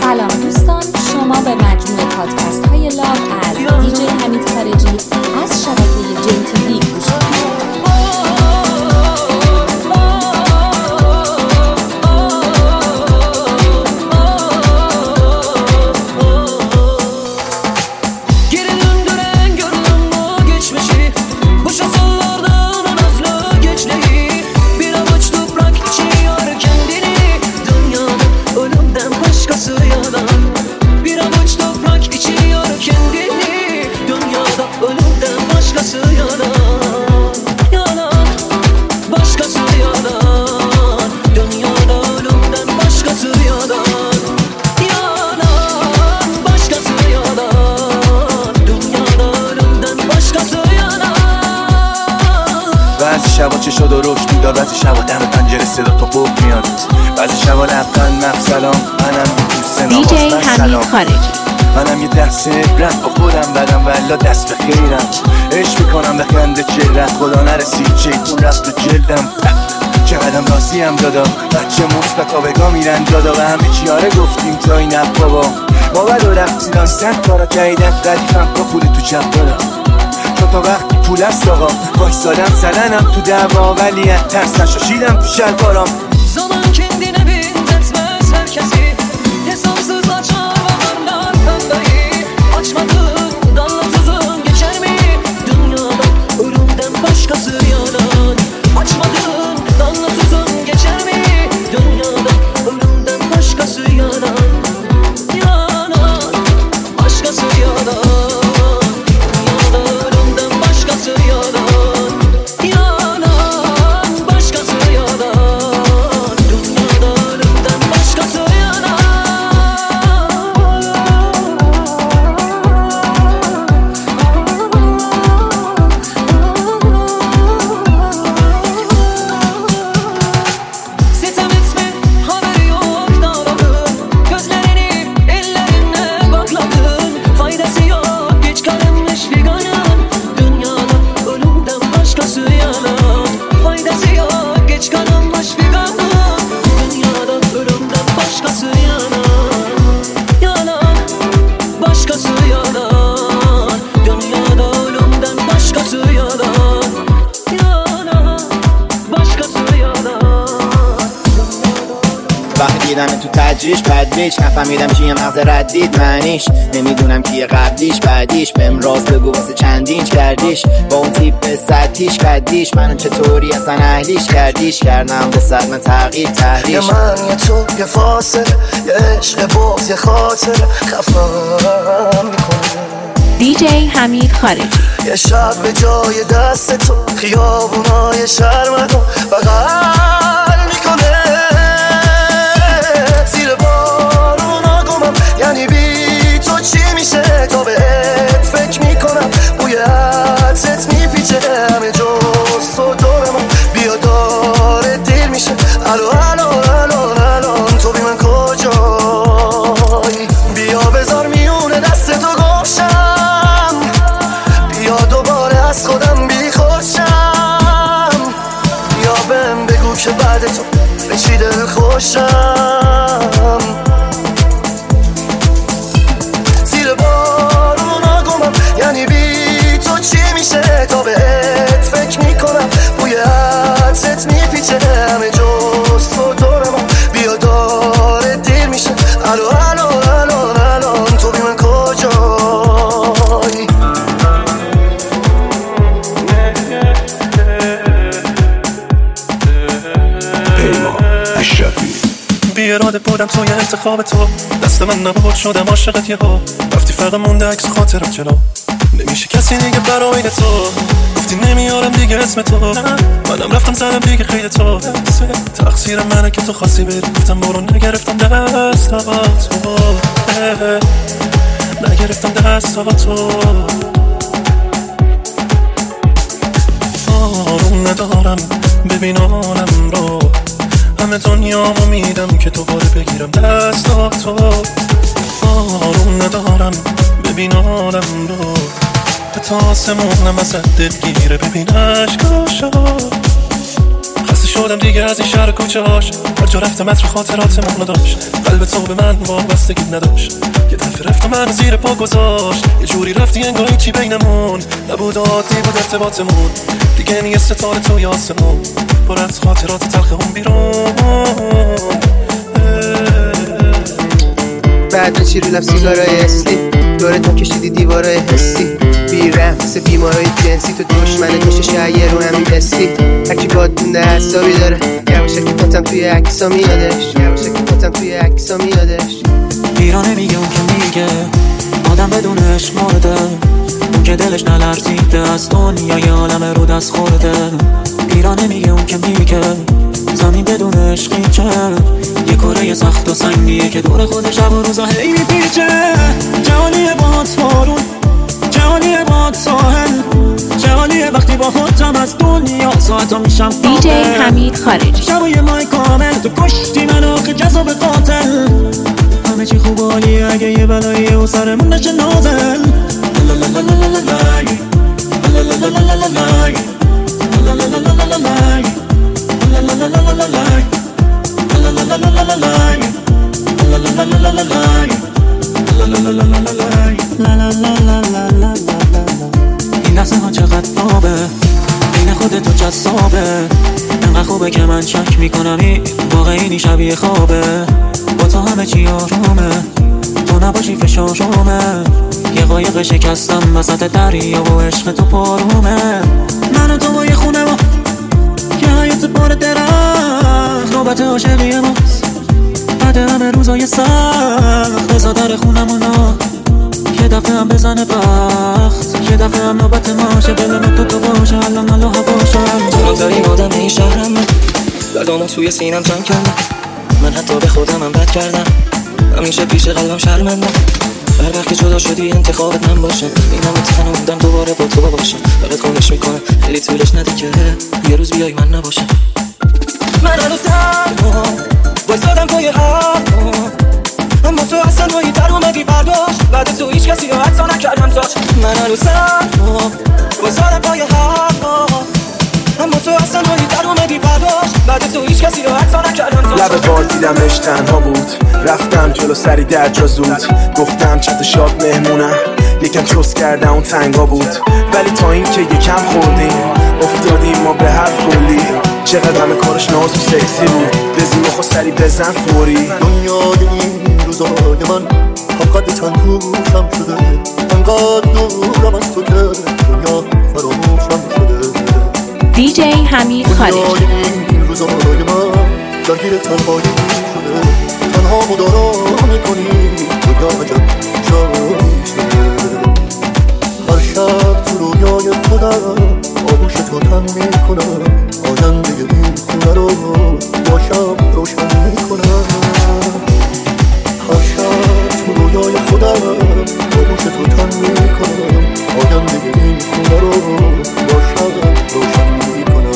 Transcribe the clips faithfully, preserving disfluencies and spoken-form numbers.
سلام دوستان، شما به مجموعه پادکست های لاو از دیجی حمید خارجی از شبکه جی تی وی گوش می‌کنید. شبا چه شد و روش دیدار، بعضی شبا دم پنجره صدا تو بوق میاد، بعضی شبا لبخند نف سلام. منم دوست دیجی حمید خارجی، منم یه دست عبرت با خودم بدم ولا دست به خیرم، عشق میکنم به خنده چهرت، خدا نرسید چیتون رفت تو جلدم، چقدرم راضی هم دادا، بچه مستقا بگاه میرن دادا و همه چیاره گفتیم تا این اب بابا ما بلو رفتیدان صد کارا جایدن قدیفم با پولی تو چپ دادا، چون تا وقتی پول است آقا باش سادم زدنم to dava ولی از ترس نشاشیدم تو şalvarım. Zaman kendine benzetmez herkesi, hesapsız açar baharlar pembeyi, açmadığın dallasızın geçer mi dünyada ölümden başkası yalan, açmadığın dallasızın geçer mi dünyada ölümden başkası yalan, yalan başkası yalan. تو تجریش بد بیچ نفهمیدم چیه مغز ردید معنیش، نمیدونم کیه قبلیش بعدیش، بهم راز بگو واسه چندینچ کردیش با اون تیپ سطحیش قدیش، منو چطوری اصلا اهلیش کردیش، کردم به صد من تغییر تحریش، یه من یه تو یه فاصله، یه عشق باز یه خاطر خفم میکنه. دیجی حمید خارجی، یه شب به جای دست تو خیابونای شرمتو بغل میکنه، زیر بارونا گمم یعنی بی تو چی میشه، تا بهت فکر میکنم بوی عطرت میپیچه همه جز تو دور من، بیا داره دیر میشه الو الو الو الان تو بی من کجایی، بیا بذار میونه دست تو گوشم، بیا دوباره از خودم بی خوشم، بیا بهم بگو که بعد تو به چی دل خوشم، زیر بارونا گمم یعنی بی تو چی میشه، تا بهت فکر میکنم بوی عطرت میپیچه همه جز تو دور من، بیا داره دیر میشه الو الو الو الان تو بی من کجایی. بی اراده بودم توی انتخاب تو، دست من نبود شدم عاشقت یهو، رفتی فقط مونده عکس خاطرم جلو، نمیشه کسی دیگه برای تو، گفتی نمیارم دیگه اسم تو، منم رفتم زدم دیگه خیلی تو، تقصیر منه که تو خواستی بری، گفتم برو نگرفتم دست تو، نگرفتم دست تو، آروم ندارم ببین آنم رو، همه دنیامو میدم که دوباره بگیرم دستاتو، آروم ندارم ببین آدم رو، به تا آسمونم ازت دلگیره، ببین عشقاشو، خسته شدم دیگه از این شهر کوچه هاش، هر جا رفتم عطر خاطرات منو داشت، قلب تو به من وابستگی نداشت. یه دفعه رفت من زیر پا گذاشت، یه جوری رفتی انگار هیچی بینمون نبود، عادی بود ارتباطمون، دیگه نیه ستاره توی آسمون، پر از خاطرات تلخ اون بیرون. بعد چی رو لف سیگارای اصلی دوره تا کشیدی دیوارای حسی، بیرم مثل بیمارای جنسی، تو دشمنه کشه شعیه رو همین حسی، هرکی باد مونده حسابی داره، یواشکی پاتم توی عکسا میادش، یواشکی پاتم توی عکسا میادش. ایرانه میگه اون که میگه آدم بدون عشق مرده، اون که دلش نلرزیده از دنیای عالم رو دست خورده. ایرانه میگه اون که میگه زمین بدون عشقی چه، یه کره سخت و سنگیه که دور خود شب و روزا هی میپیچه. جهانیه باد بارون، جهانیه باد ساحل، جهانیه وقتی با خودم از دنیا ساعتا میشم دی جی حمید خارجی. شبای مای کامل تو کشتی من آخه جذاب قاتل، همه چی خوب عالیه اگه یه بلاییه و سرمون نشه نازل. این لحظه ها چقدر آبه، این خودت تو جذابه، انقدر خوبه که من شک میکنم این واقعی شبیه خوابه. با تو همه چی آرومه، تو نباشی فشارامه، یه قایق شکستم وسط دریا و عشق تو پارومه. من و تو با یه خونه ما که حیات بار درخت، نوبت عاشقی ماست بعد همه روزای سخت. بزا در خونمونا یه دفعه هم بزنه بخت، یه دفعه هم نوبت ماشه، دلم تو تو باشه، الان الله باشم. جلوترین آدم این شهرم من، دردامو توی سینم جمع کردم، من حتی به خودم هم بد کردم، همیشه پیش قلبم شرمندم. هر وقت که جدا شدی انتخابت من باشم، اینم تنوندم دوباره با تو باشم، فقط خونش میکنم خیلی طولش نده که یه روز بیای من نباشم. من هنوز تنها بایستادم پای حرفا، اما تو اصلا مایی در اومدی برداشت، بعد تو هیچ کسی رو حتی نکردم تاش. من هنوز تنها بایستادم پای حرفا، اما تو اصلا مایی در اومدی برداشت، بعد تو هیچ کسی رو حتی نکردم تاش. لب بار دیدمش تنها بود، رفتم جلو سری در جا زود، گفتم چت شاد مهمونم، یکم چوس کردم اون تنگا بود، ولی تا این که یکم خوردیم افتادیم ما به حرف کلی. چقدر همه کارش ناز و سکسی بود، بزیم و سری بزن فوری. دنیای این روزای من حقیقت تنهوشم شده، انقدر دورم از تو که دنیا فراموشم شده. دی جی حمید خارجی. دنیای این روزای من درگیر تنهایی شده، تنها مدارا میکنی دنیا عجب جایی شده. هر شب تو رویای خودم آغوش تو تن میکنم، آینده این خونه رو باشم روشن میکنم. هر شب تو رویای خودم آغوش تو تن میکنم، آینده این خونه رو باشم روشن میکنم.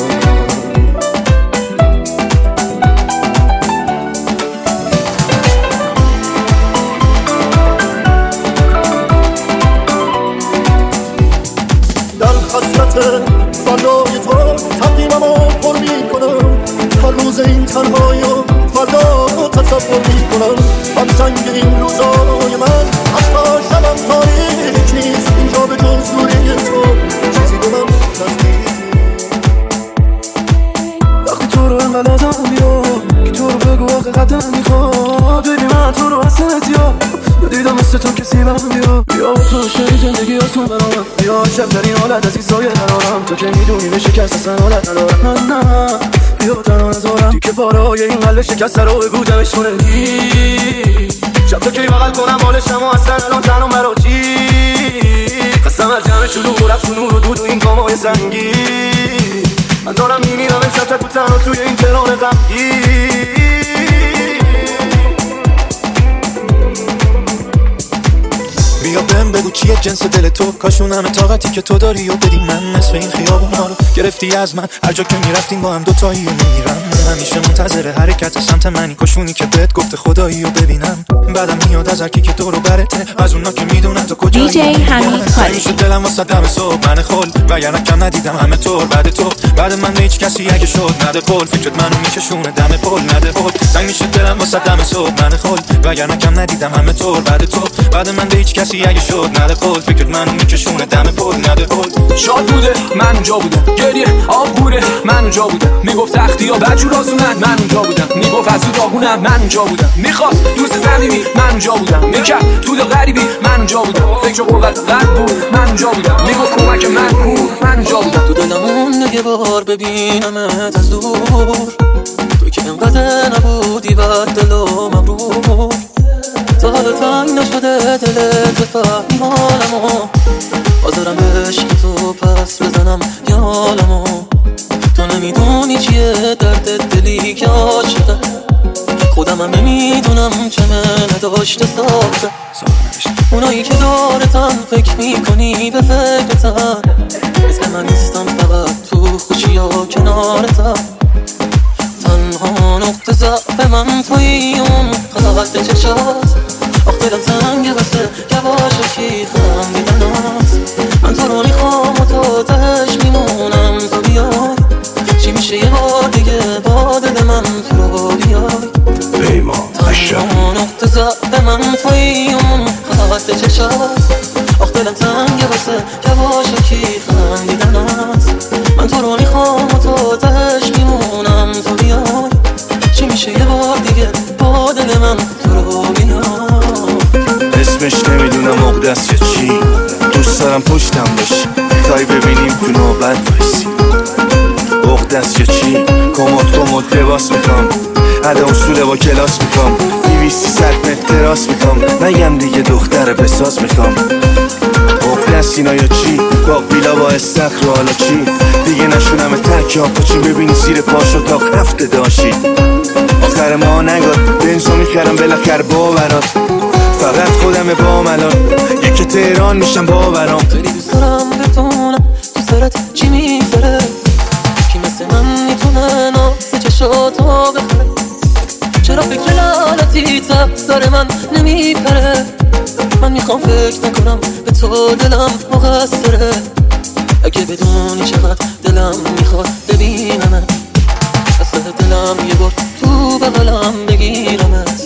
فردای تو تقدیممو پر میکنم، هر روز این تنهایی و فردا تصور میکنم. من سنگ این روزای من حتی شبم تاریک نیست، اینجا به جز دوری تو چیزی به من نزدیک. وقتی تو رو انقدر آدم بیاد که تو رو بگو حقیقتم میخواد، ببین من تو رو حسنت یا دیدم مثل تو کسی برم بیا، بیا تو شدی زندگی آسون برام، بیا شب در این حالت از این سایه نرارم، تو که میدونی به شکست اصلا حالت ندارم. من نه بیا تنها نزارم، دی که پارای این قلب شکست رو بگو دمش کنه دی. شب تو کی بغل کنم بالشم و اصلا الان تنها مرا چی، قسم از جمع شلوغ و رفت و نور و دود و این کامای سنگی. من دارم میمیرم امشب تک و تنها توی این تهران غمگی. بیا بهم بگو چیه جنس دل تو، کاشون همه طاقتی که تو داری و بدی من، نصف این خیابونا رو گرفتی از من، هر جا که میرفتیم با هم دوتایی و میرم، همیشه منتظر حرکت سمت منی، کاشونی که بهت گفته خدایی و ببینم. بعدم میاد از هرکی که تو رو برته، از اونا که میدونن تو کجایی. دیجی حمید خالقی. میشه دلم واسه دم صبح من خل، وگرنه کم ندیدم همه طور. بعد تو بعد من هیچ کسی اگه شد نده پل، فکرت منو میکشونه دم پل نده پل. زنگ میشه دلم واسه دم صبح من خل، وگرنه کم ندیدم همه طور. بعد تو بعد من هیچ کسی اگه شد نده پل، فکرت منو میکشونه دم پل نده پل. شاد بوده من اونجا بودم، گریه آب خوره من اونجا بودم، میگفت تختی ها بجور آزونن من اونجا بودم، میگفت از تو داغونم من اونجا بودم، میخواست دوست زمینی من اونجا بودم، میکرد تو دل غریبی من اونجا بودم، فکر قوت قلب بود من اونجا بودم، میگفت کمک من بود من اونجا بودم. تو دلمون یه بار ببینمت از دور، تو که انقدر نبودی بد دل و مبرور، تا حالا تنگ نشده دلت بفهمی حالمو، حاضرم عشق تو پس بزنم یالمو. تو نمیدونی چیه درد دلی که عاشقه، خودم هم نمیدونم چه منه داشته ساخته. اونایی که دارتن فکر میکنی به فکرتن، مثل من نیستم فقط تو خوشی ها کنارتن. تنها نقطه ضعف من توی اون خلقت چشات، آخ دلم تنگه واسه یواشکی خندیدنات. من تو رو میخوام و تو تهش میمونم تو بیای، چی میشه یه بار دیگه با دل من تو رو بیای. پیمان تنها نقطه ضعف من توی اون خلقت چشات، آخ دلم تنگه واسه یواشکی خندیدنات. من تو رو میخوام و تو تهش میمونم تو بیای، چی میشه یه بار دیگه با دل من تو رو بیای. اسمش نمیدونم عقده‌ست یا چی، دوست دارم پشتم باشی، تای ببینیم تو نوبت بایسی. عقده‌ست یا چی، کمد کمد لباس میخوام، عدا اصول با کلاس میخوام، دویست صد متر تراس میخوام، نگم دیگه دختر بساز میخوام. عقده‌ست اینا یا چی، باق بیلا با استخر و حالا چی، دیگه نشونم تک ها پاچین ببینی زیر پاش اتاق رفته داشی. آخر ما نگاد بنزو میکردم بالاخر باورات، فقط خودم با ملان یکی تهران میشم باورام. خیلی دوست دارم بتونم تو سرت چی میفره، کی مثل من میتونه ناز چشاتو بخره. چرا فکر لعنتی تا سر من نمیپره، من میخوام فکر نکنم به تو دلم مقصره. اگه بدونی چقدر دلم میخواد ببینمت، اصلا دلم یه بار تو بغلم بگیرمت.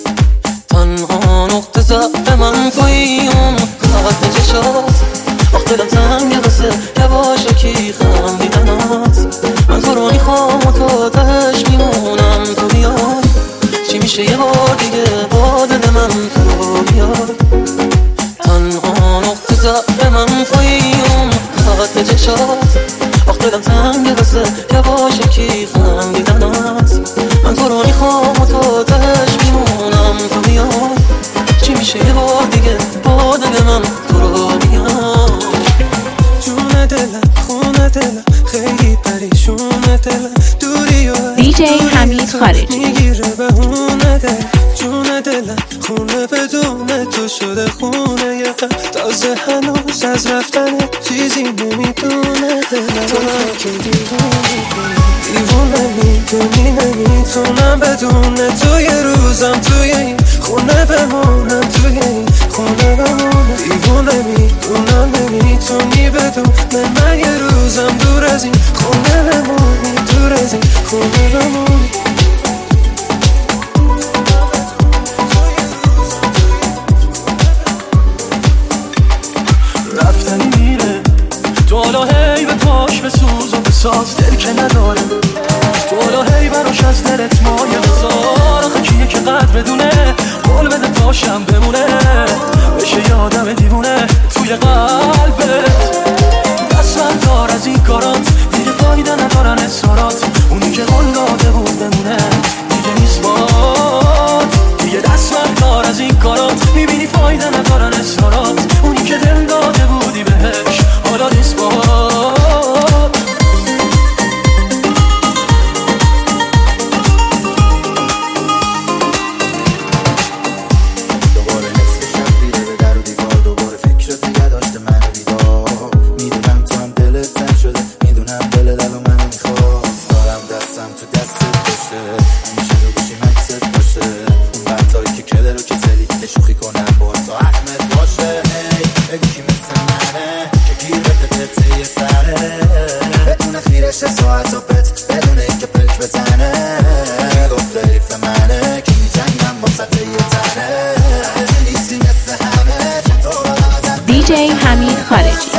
تنها نقطه ضعف من توی اون خط چشات، آخ دلم تنگه واسه یواشکی خندیدنات. من تو رو میخوام و تو تهش میمونم تو بیای، چی میشه یه بار دیگه با دل من تو رو بیای. تنها نقطه ضعف من توی اون خط چشات، آخ دلم تنگه واسه یواشکی خندیدنات. من تو رو میخوام و تو تهش میمونم تو بیای، چی میشه یه بار دیگه با دل من تو رو بیای. جون دلم خونه دلم خیلی پریشونه دلم، دوری و دیجی حمید خالقی. میگیره بهونه دل. جون دلم خونه بدون تو شده خونه یه غم، تازه هنوز از رفتن چیزی نمیدونه دلم. تو که دیوونه دیوونه میدونی نمیتونم بدون تو یه روزم توی این خونه بمونم، توی این خونه بمونم. دیوونه میدونم نمیتونی بدون من یه روزم دور از این خونه بمونی، دور از این خونه بمونی. رفتنی میره تو حالا هی به پاش بسوز و بساز، دل که نداره تو حالا هی براش از دلت مایه بذار. آخه کیه که قدر بدونه قول بده پاشم بمونه، بشه یادم دیوونه توی قلبت. دست بردار از این کارات دیگه فایده ندارن اصرارات، اونی که قول داده بود دیجی حمید خارجی.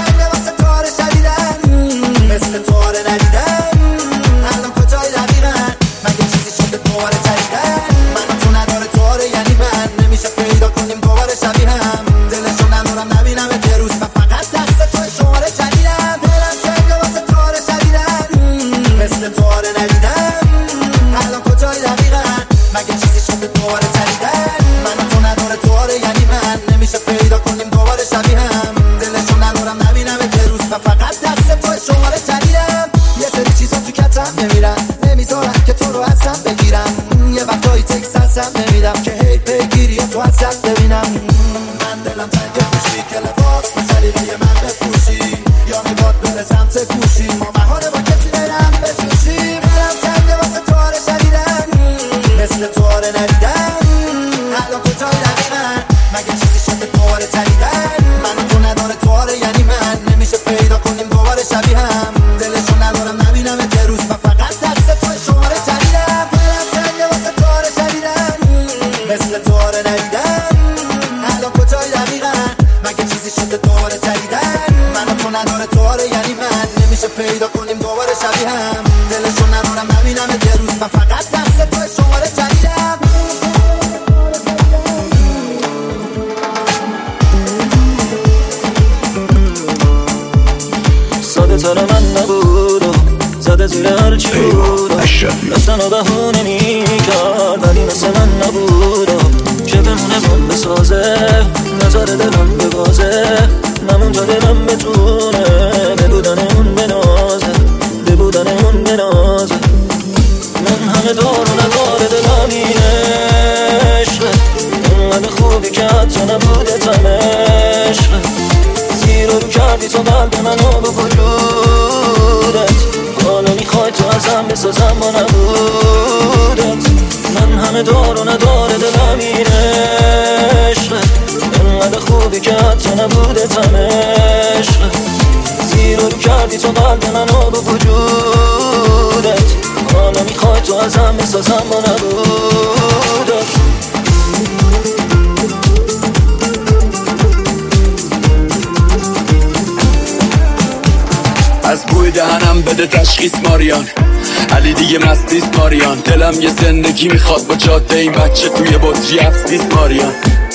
از بوی دهنم بده تشخیص ماریان، علی دیگه مست نیست ماریان. دلم یه زندگی میخواد با جاده این بچه توی بطری افس نیست ماریان.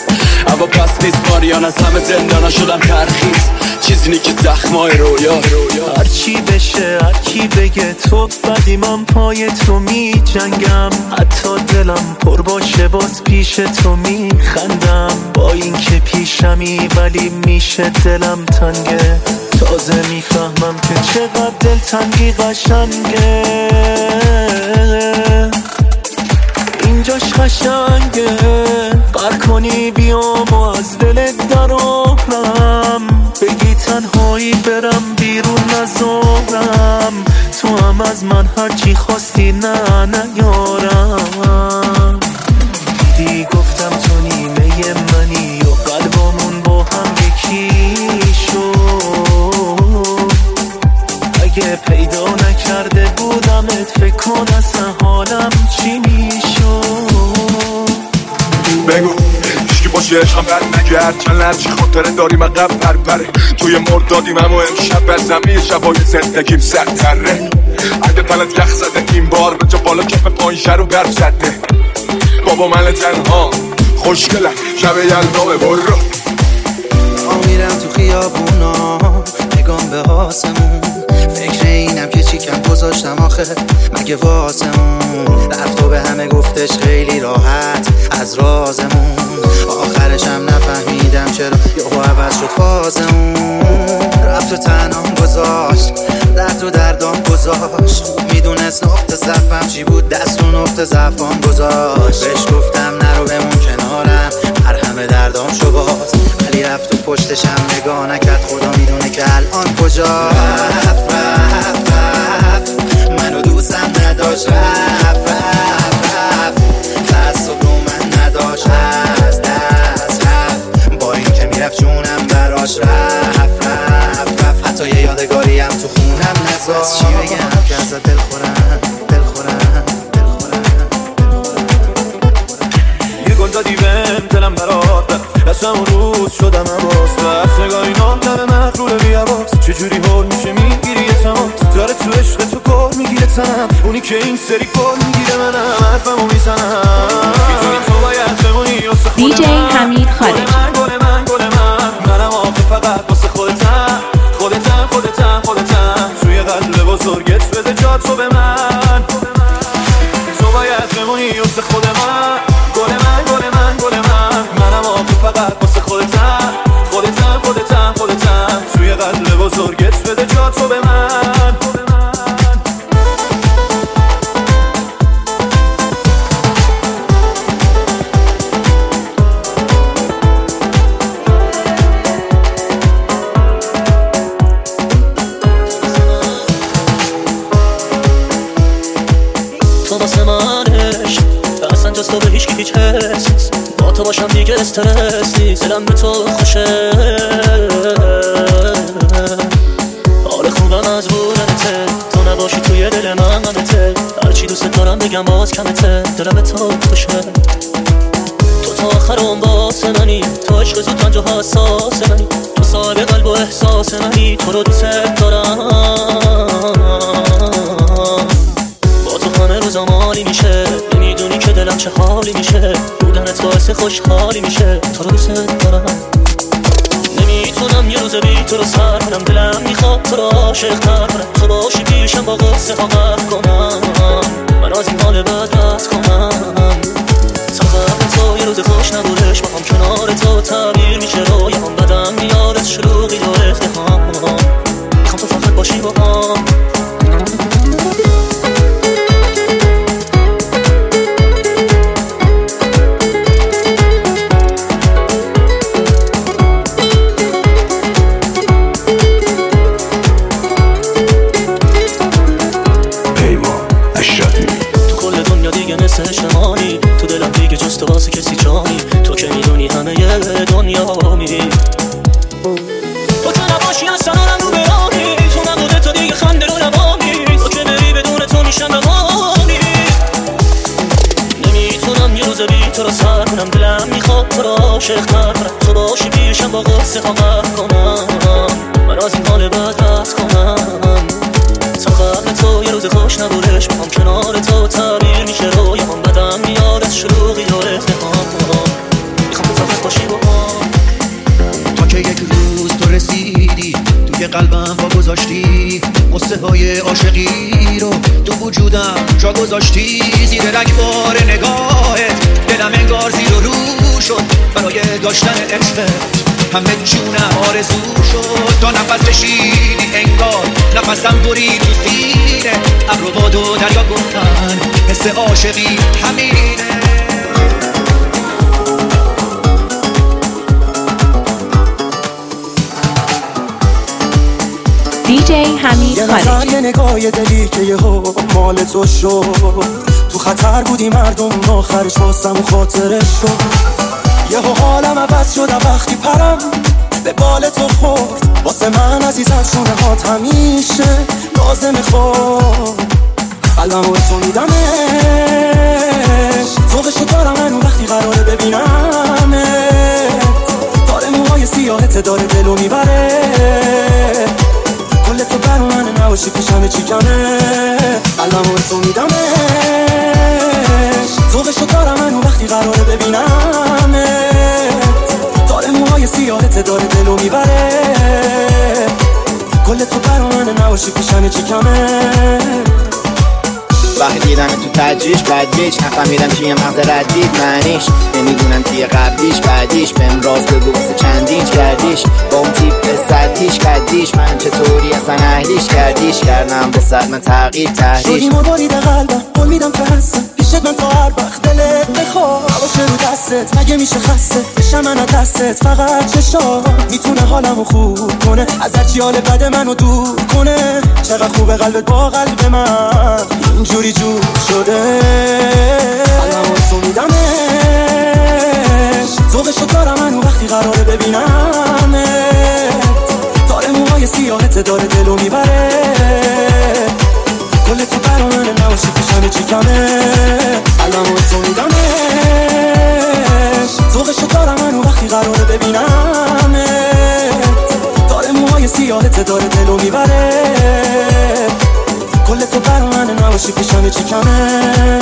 اما پس نیست ماریان، از همه زندانا شدم ترخیص، چیزی نی که زخمای رویا. هرچی بشه هرکی بگه تو بدی، من پای تو می جنگم، حتی دلم پر باشه باز پیش تو می خندم. با این که پیشمی ولی میشه دلم تنگه، تازه میفهمم که چقدر دل تنگی قشنگه. اینجاش قشنگه، بر کنی بیام و از دلت درارم، بگی تنهایی برم بیرون نذارم، تو هم از من هرچی خواستی نه نیارم. دیدی گفتم تو نیمه منی و قلبمون با هم یکی شد، اگه پیدا نکرده بودمت فکر کن اصلا حالم چی میشد. بگو هیچکی باشه عشقم بد نگرد، چند لرچی خاطره داریم عقب پرپره، توی مردادیم اما امشب بر زمین شبای زندگیم سرتره. اگه تنت یخ زده این بار به جا بالا کف پایین شر و برف زده، بابا من تنها خوشگلم شب یلدامه برو. میرم تو خیابونا نگام به آسمون، فکر اینم که چی کم گذاشتم آخه مگه واسمون. رفت و به همه گفتش خیلی راحت از رازمون، آخرشم نفهمیدم چرا یهو عوض شد فازمون. رفت و تنام گذاشت درد و دردام گذاشت، خوب میدونست نقطه ضعفم چی بود، دست و نقطه ضعفام گذاشت. بهش گفتم نرو بمون کنارم هر همه دردام شو باز، ولی رفت و پشتشم نگاه نکرد، خدا میدونه که الان کجا. رفت رفت رفت منو دوستم نداشت، رفت رفت رفت تعصب رو من نداشت، از دست رفت با این که میرفت جونم براش. رفت رفت رفت حتی یه یادگاری هم تو خونم نذاشت. چی بگم که ازت دل خورم دل خورم دل خورم. یه گل دادی بهم دلم دلم برات دستم اون روز شدم اماس و سگاه اینا لب مغرور بیاباس چجوری هول میشه میگیری یه تماس داره تو عشق تو کار میگیره تنم اونی که این سری کار میگیره منم حرفمو میزنم میتونی تو باید بمونی واسه خودم دی جی حمید خارجی من گل من گل من منم آخه فقط واسه خودتم خودتم خودتم خودتم توی قلب بزرگت بده جا تو به من تو باید بمونی واسه خود من گل من گل من گل من منم آخه فقط واسه خودتم خودتم خودتم خودتم توی قلب بزرگت بده جا تو به من تو واسه من عشق اصلا جز تو به هیچ کی هیچ حس نیست با تو باشم دیگه استرس نیست دلم به تو خوشه حال خوبم از بودنته تو نباشی توی دل من غمته هرچی دوست دارم بگم باز کمته دلم به تو خوشه تو تا آخر اون واسه منی تو عشق زود پنج و حساس منی تو صاحب قلب و احساس منی تو رو دوست دارم همه روزا مالی میشه نمیدونی که دلم چه حالی میشه بودنت باعث خوشحالی میشه تو رو دوست دارم نمیتونم یه روز بی تو رو سر کنم دلم میخواد تو رو عاشق تر کنم تو باشی پیشم با قصه ها قرد کنم من از این حال بد رد کنم تا قبل تو یه روز خوش نبودش با هم کنار تو تعبیر میشه رویام بدم میاد از شروقی دور افتخام میخوام تو فقط باشی با هم شمانی تو دلم دیگه جز تو واسه کسی جانی تو که میدونی همه یه دنیا می تو که نباشی از سنانم رو برانی تو نبوده تو دیگه خنده رو نبانی تو که بری بدون تو میشم بمانی نمیتونم یه روز بی تو رو سر کنم دلم میخواد تو رو عاشق تر کنم تو باشی پیشم با قصه ها قرد کنم من از این حال بد رد کنم تا قبل تو یه روز خوش نبودش با هم کنار تو تعبیر میشه رویام بدم میاد از شروقی دور افتخام میخوام تو فقط باشی با هم تا که یک روز تو رسیدی توی قلبم با گذاشتی قصه های عاشقی رو تو وجودم جا گذاشتی زیر رگبار نگاهت دلم انگار زیر و رو شد برای داشتن عشقت همه جونم آرزو شد تا نفس کشیدی انگار نفسم برید تو سینه ابر و باد و دریا گفتن حس عاشقی همینه دی جی حمید خارجی یه نگاه یه دلی که یه ها مال تو شد تو خطر بودی مردم آخرش واسم خاطرش شد یه ها حالم عوض شد وقتی پرم به بال تو خورد واسه من عزیزم شونه هات همیشه لازم خورد قلبم و تو میدمش ذوقشو دارم من وقتی قراره ببینمت داره موهای سیاهت داره دلو میبره کل تو بر من نباشی پیشمه چی کمه قلبم و تو میدمش ذوقشو دارم من وقتی قراره ببینمت داره موهای سیاهت داره دلو میبره کل تو بر من نباشی پیشمه چی کمه وقتی دیدم تو تجریش بدریش نفهمیدم چیه مغز ردید معنیش نمیدونم کیه قبلیش بعدیش بهم راز بگو واسه چندینش کردیش با اون تیپ سطحیش کردیش من چطوری اصلا اهلیش کردیش کردم به صد من تغییر تحریش شدی مبارید قلبم قول میدم که هستم پیشت من تا هر وقت دلت بخواه باشه رو دستت مگه میشه خسته بشم من از دستت فقط چشا میتونه حالمو خوب کنه از هرچی حال بد منو دور کنه چقدر خوبه قلبت با قلب من اینجوری جور شده قلبمو تو میدمش ذوقشو دارم منو وقتی قراره ببینمت داره موهای سیاهت داره دلو میبره کل تو برا من نباشی پیشمه چی کمه قلبمو تو میدمش ذوقشو دارم قراره ببینم داره موهای سیاهت داره دلو میبره کل تو برا من نباشی پیشمه چی کمه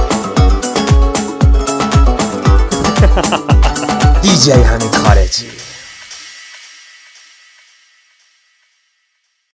دی جی حمید خارجی.